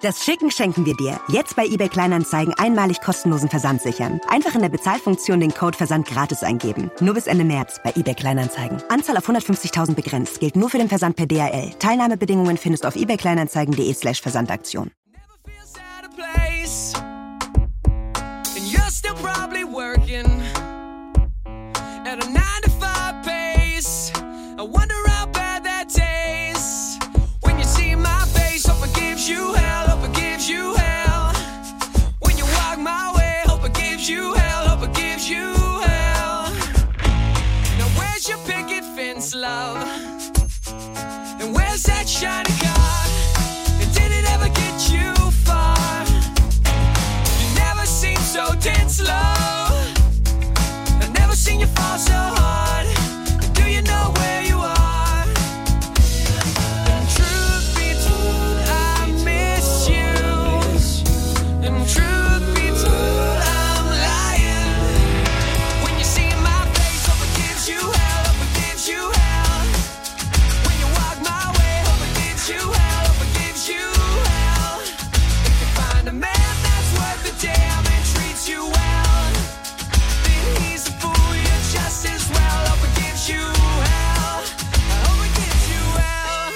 Das Schicken schenken wir dir. Jetzt bei eBay Kleinanzeigen einmalig kostenlosen Versand sichern. Einfach in der Bezahlfunktion den Code Versand gratis eingeben. Nur bis Ende März bei eBay Kleinanzeigen. Anzahl auf 150.000 begrenzt. Gilt nur für den Versand per DHL. Teilnahmebedingungen findest du auf ebaykleinanzeigen.de/Versandaktion. You hell, hope it gives you hell. When you walk my way, hope it gives you hell, hope it gives you hell. Now where's your picket fence, love? And where's that shiny car? And did it ever get you far? You never seem so tense, love. I've never seen you fall so hard. Do you know where you are? Truth be told, I'm lying. When you see my face, hope it gives you hell, hope it gives you hell. When you walk my way, hope it gives you hell, hope it gives you hell. If you find a man that's worth the damn and treats you well, then he's a fool, you're just as well. Hope it gives you hell, I hope it gives you hell.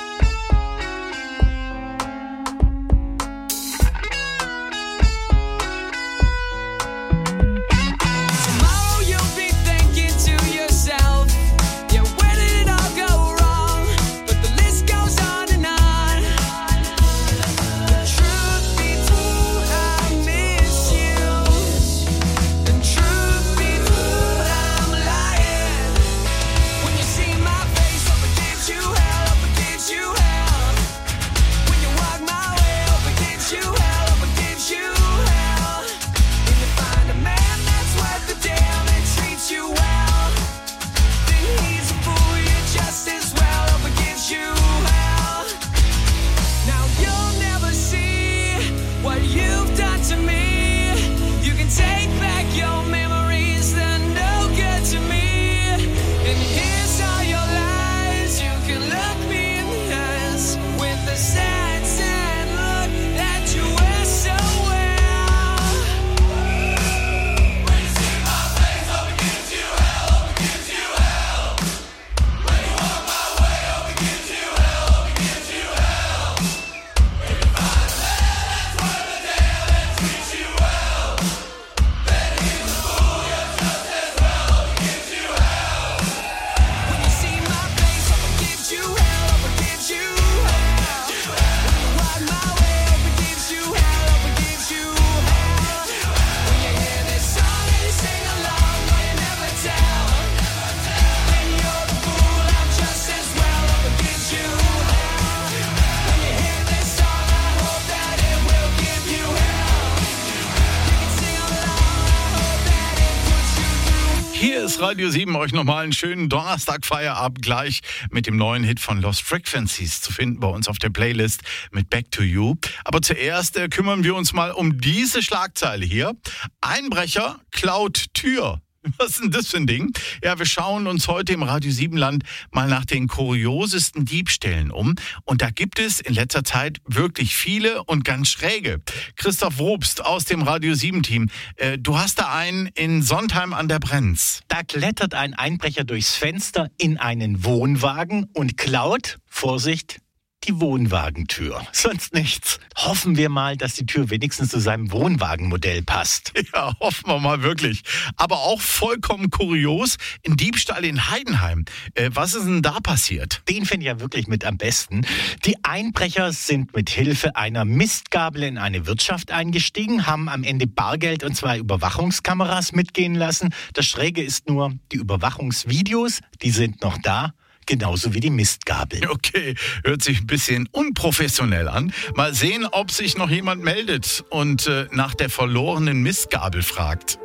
Radio 7 euch nochmal einen schönen Donnerstag-Feierabend gleich mit dem neuen Hit von Lost Frequencies zu finden bei uns auf der Playlist mit Back to You. Aber zuerst kümmern wir uns mal um diese Schlagzeile hier. Einbrecher klaut Tür. Was ist denn das für ein Ding? Ja, wir schauen uns heute im Radio 7 Land mal nach den kuriosesten Diebstählen um. Und da gibt es in letzter Zeit wirklich viele und ganz schräge. Christoph Wobst aus dem Radio 7 Team. Du hast da einen in Sontheim an der Brenz. Da klettert ein Einbrecher durchs Fenster in einen Wohnwagen und klaut, Vorsicht, die Wohnwagentür. Sonst nichts. Hoffen wir mal, dass die Tür wenigstens zu seinem Wohnwagenmodell passt. Ja, hoffen wir mal wirklich. Aber auch vollkommen kurios, ein Diebstahl in Heidenheim. Was ist denn da passiert? Den finde ich ja wirklich mit am besten. Die Einbrecher sind mit Hilfe einer Mistgabel in eine Wirtschaft eingestiegen, haben am Ende Bargeld und 2 Überwachungskameras mitgehen lassen. Das Schräge ist nur, die Überwachungsvideos, die sind noch da. Genauso wie die Mistgabel. Okay, hört sich ein bisschen unprofessionell an. Mal sehen, ob sich noch jemand meldet und nach der verlorenen Mistgabel fragt.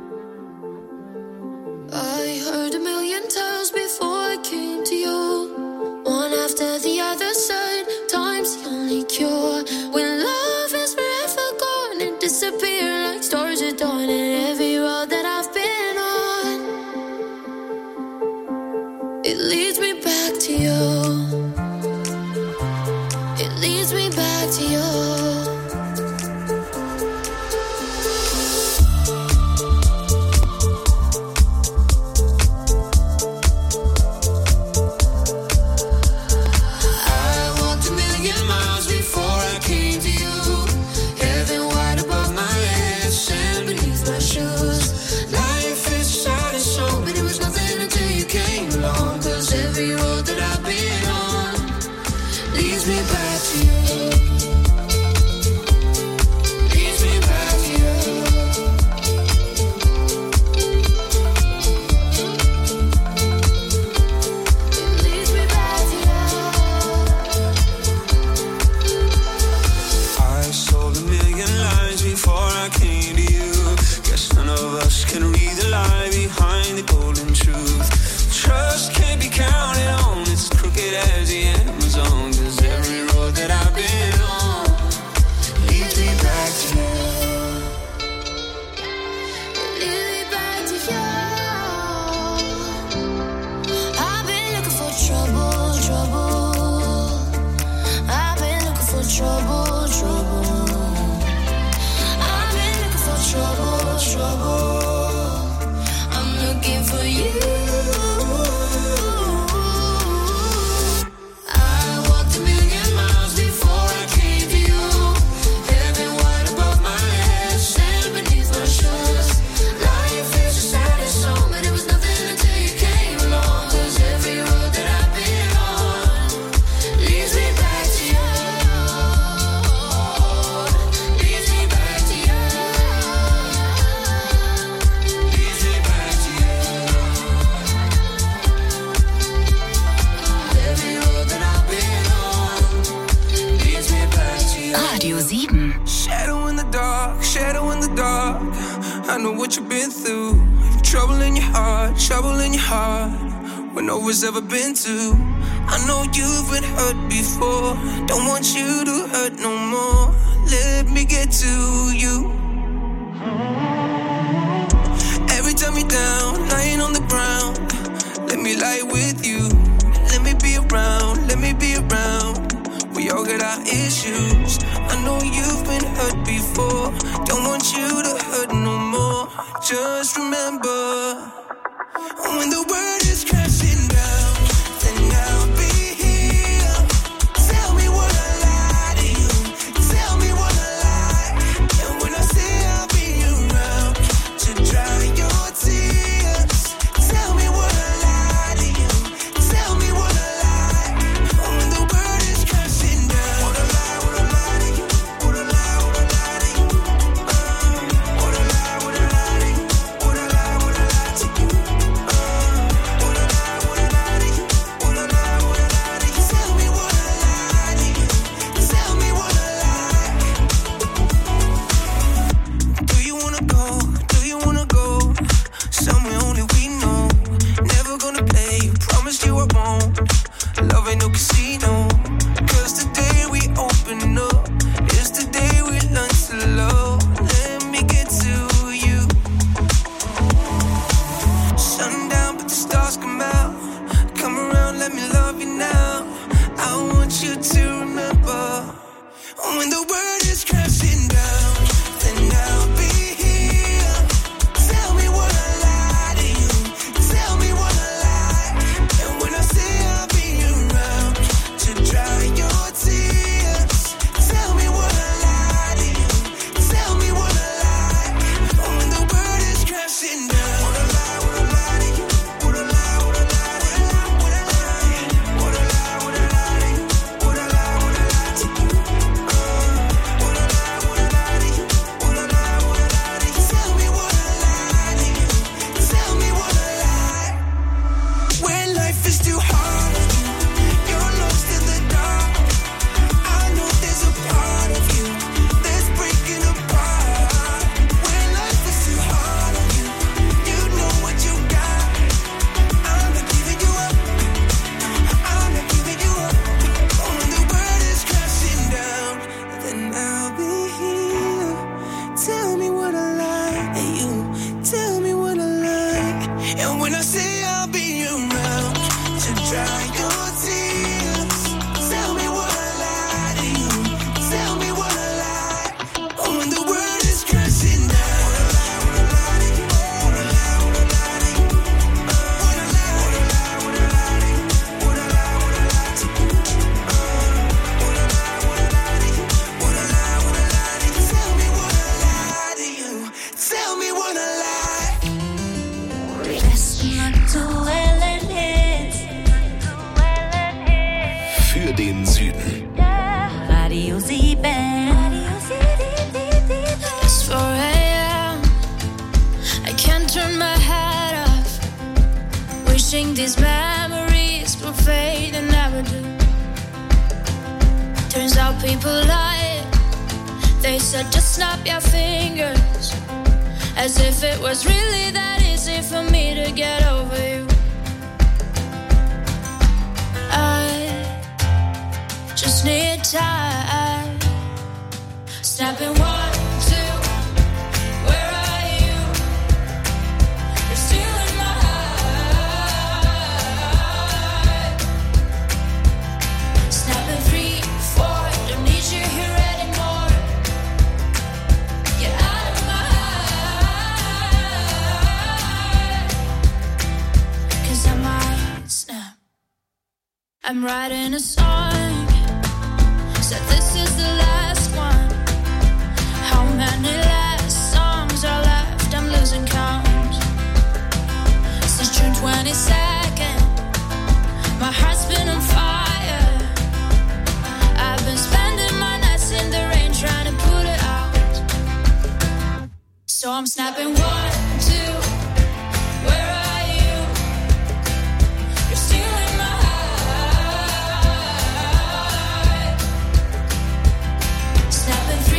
I heard a million times before I came to you. One after the other side, time's the only cure. When love is forever gone and disappear like stars at dawn in every road that I've been on. It leads me back to you. It leads me back to you. 7. Shadow in the dark, shadow in the dark. I know what you've been through. Trouble in your heart, trouble in your heart. When no one's ever been to. I know you've been hurt before. Don't want you to hurt no more. Let me get to you. Every time you're down, lying on the ground, let me lie with you. Let me be around, let me be around. We all got our issues. I know you've been hurt before. Don't want you to hurt no more. Just remember, when the world is crashing down, then I'll be here. Tell me what I lie to you. Tell me what I lie. And when I say I'll be around to dry your tears, tell me what I lie to you. Tell me what I lie. When the world is crashing down, what I lie to you. What I lie to you. What I lie to you. What I lie to you. What I lie to you. What I lie to you. Tell me what I lie to you. Tell me what I lie. Do you wanna go? Do you wanna go somewhere only we know? Never gonna play you, promised you I won't. Love ain't no casino. 'Cause the day we open up is the day we learn to love. Let me get to you. Sundown, but the stars come out. Come around, let me love you now. I want you to remember, when the world is crashing down, then I'll be here. Tell me what I lie to you. Tell me what I lie. And when I say I'll be around to dry your tears, tell me what I lie to you. Tell me what I lie. When the world is crashing down, what I lie to you. What I lie to you. What I lie to you. What I lie to you. What I lie to you. What I lie to you. What I lie to you. Tell me what I lie to you. Tell me what I lie. When life is too hard on you, you're lost in the dark. I know there's a part of you that's breaking apart. When life is too hard on you, you know what you got. I'm not giving you up. I'm not giving you up. When the world is crashing down, then I'll be here. Tell me what I like, and you tell me what I like. And when I say I'll be around to dry your tears, tell me what I lie to you. Tell me what I lie. When the world is crashing down, what I lie to you. What I lie to you. What I lie to you. What I lie to you. What I lie to you. What I lie to you. What I lie to you. Tell me what I lie to you. Tell me what I lie. Aktuellen Hits. Für den Süden. Radio 7. It's 4 a.m. I can't turn my head off. Wishing these memories will fade and never do. Turns out people lie. They said just snap your fingers, as if it was really that easy for me to get over you. I just need time. Snapping 1, 2. Where are you? You're still in my heart. Snapping 3, 4. Don't need you here anymore. Get out of my heart. 'Cause I might snap. I'm writing a song. Said this is the last one. How many last songs are left? I'm losing count. Since June 22nd, my heart's been on fire. I've been spending my nights in the rain trying to put it out. So I'm snapping 1, 2. Where are you? You're still in my heart. Snapping 3.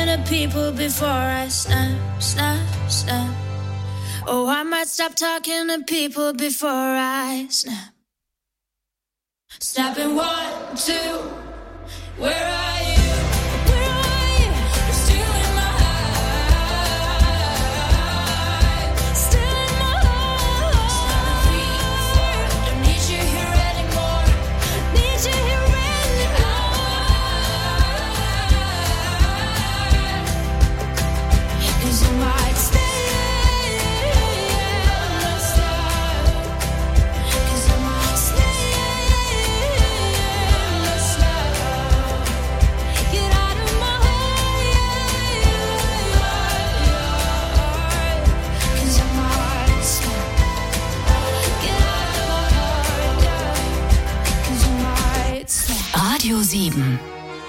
to people before I snap, snap, snap. Oh, I might stop talking to people before I snap. Snapping 1, 2, where are you? Where are you? You're still in my heart. Still in my heart. Snapping 3, 4, don't need you here anymore. Need you here anymore. 'Cause you might stay. Radio 7.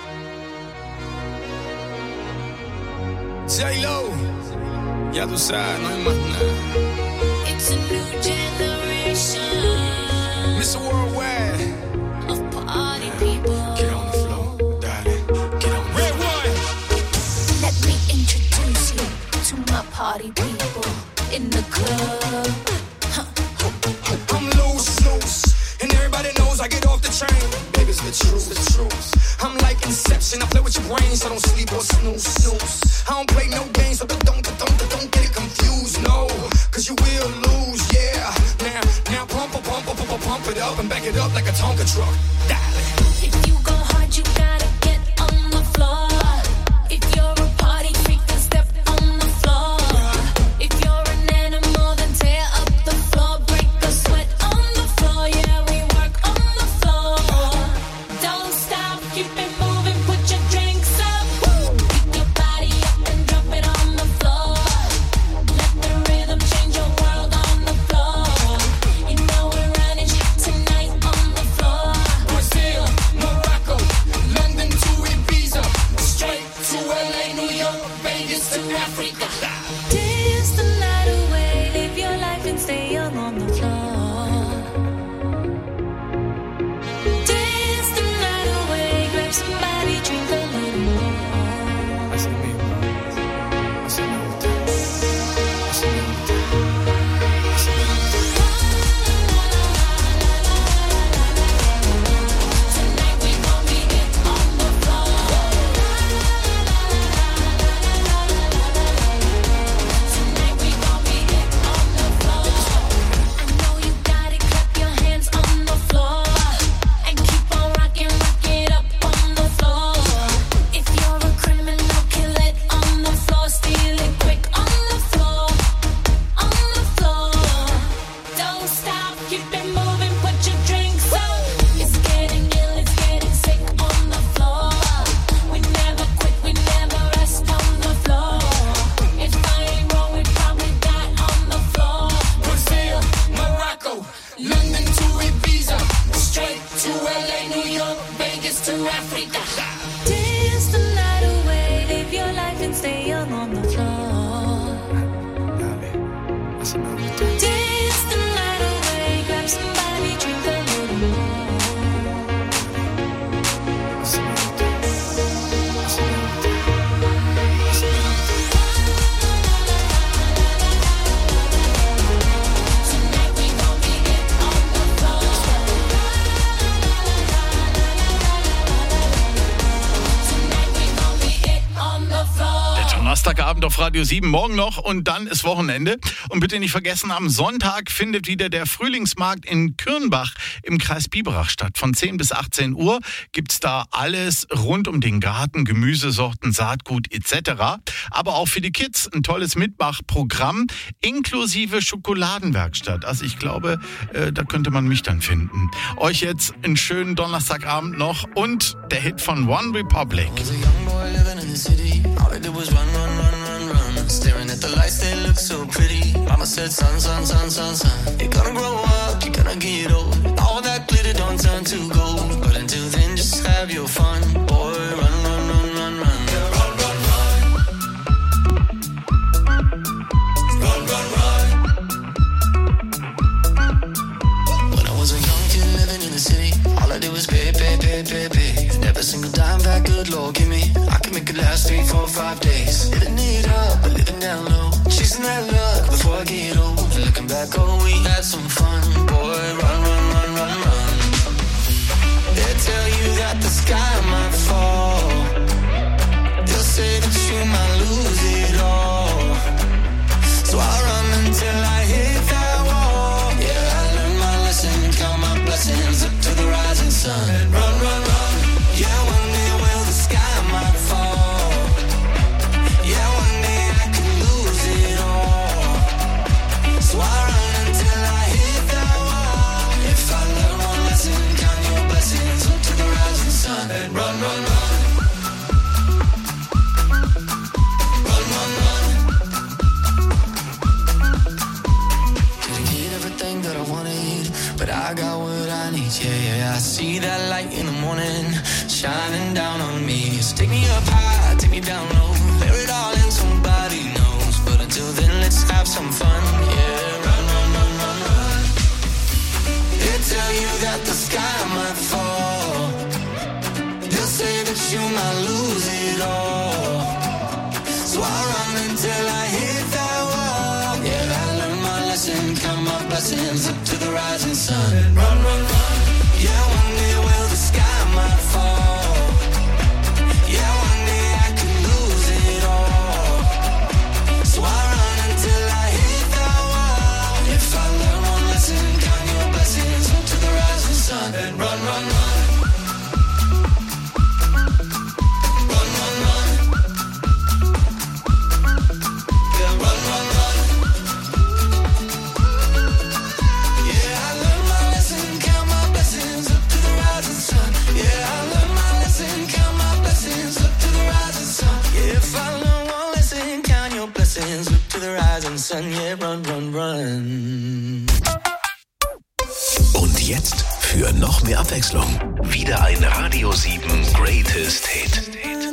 J-Lo, ya tú sabes, no hay más nada. It's a new generation. Mr. Worldwide. Of party people. Get on the floor, darling. Get on the Red one. Let me introduce you to my party people in the club. I'm loose, and everybody knows I get off the train. Baby, it's the truth. I'm like Inception, I play with your brains, I don't sleep or snooze. I don't play no games, so don't get it confused, no. 'Cause you will lose, yeah. Now pump it up and back it up like a Tonka truck. Darling. If you go hard, you gotta get on the floor. If you're a party freak, then step on the floor. If you're an animal, then tear up the floor. Break the sweat on the floor, yeah, we work on the floor. Don't stop, keep it moving, put your drinks up. Pick your body up and drop it on the floor. Let the rhythm change your world on the floor. You know we're running tonight on the floor. Brazil, Morocco, London to Ibiza, straight to LA, New York, Vegas to Africa. Dance the night away, live your life and stay young on the floor. Dance the night away, grab somebody, drink a little more. Tonight we gon' be it on the floor. Tonight we gon' be it on the floor. I know you got it, clap your hands on the floor. And keep on rocking, rock it up on the floor. If you're a criminal, kill it on the floor. Steal it quick on the floor. On the floor. Don't stop, keep it moving, put your drinks up. It's getting ill, it's getting sick on the floor. We never quit, we never rest on the floor. If I ain't wrong, we probably die on the floor. Brazil, Morocco, London to Ibiza, straight to LA, New York, Vegas to Africa. Dance the night away, live your life and stay young on the floor. Dance the night away, grab somebody, drink a little more. Tonight we gon' be it on the floor. Tonight we gon' be it on the floor. Der Donnerstagabend auf Radio 7, morgen noch und dann ist Wochenende. Und bitte nicht vergessen, am Sonntag findet wieder der Frühlingsmarkt in Kürnbach im Kreis Biberach statt. Von 10 bis 18 Uhr gibt's da alles rund um den Garten, Gemüsesorten, Saatgut etc. Aber auch für die Kids ein tolles Mitmachprogramm inklusive Schokoladenwerkstatt. Also ich glaube, da könnte man mich dann finden. Euch jetzt einen schönen Donnerstagabend noch und der Hit von One Republic. Was a young boy living in the city. All I did was run. Staring at the lights, they look so pretty. Mama said, son, you're gonna grow up, you're gonna get old. All that glitter don't turn to gold. But until then, just have your fun. Boy, run. When I was a young kid living in the city, all I did was pay. And every single dime that good Lord give me, I could make it last 3, 4, 5 days. days. Living it up, but living down low. Chasing that luck before I get old. Looking back, oh, we had some fun. Boy, run, run, run, run, run. They tell you that the sky might fall. They'll say that you might lose it all. So I run until I hit that wall. Yeah, I learned my lesson, count my blessings up to the rising sun. Run, run, run. Yeah, one day, well, the sky might fall. Yeah, one day I could lose it all. So I run until I hit that wall. If I learn one lesson, count your blessings up to the rising sun. Run, run, run. Run, run, run. Didn't get everything that I wanted, but I got what I need. Yeah, yeah, I see that light in the morning shining down on me. So take me up high, take me down low, bear it all in, somebody knows. But until then, let's have some fun. Yeah, run, run, run, run, run. They tell you that the sky might fall. They'll say that you might lose it all. So I run until I hit that wall. Yeah, I learned my lesson, count my blessings up to the rising sun. Run, run, run. Yeah, one day, well, the sky might fall. Yeah, one day I could lose it all. So I run until I hit that wall. If I learn one lesson, count your blessings up to the rising sun. Run, run, run. Run, run, run. Yeah, run, run, run. Yeah, I learned my lesson, count my blessings up to the rising sun. Yeah, I learned my lesson, count my blessings up to the rising sun. Yeah, if I learn one lesson, count your blessings up to the rising sun. Yeah, run, run, run. Und jetzt für noch mehr Abwechslung wieder ein Radio 7 Greatest Hit.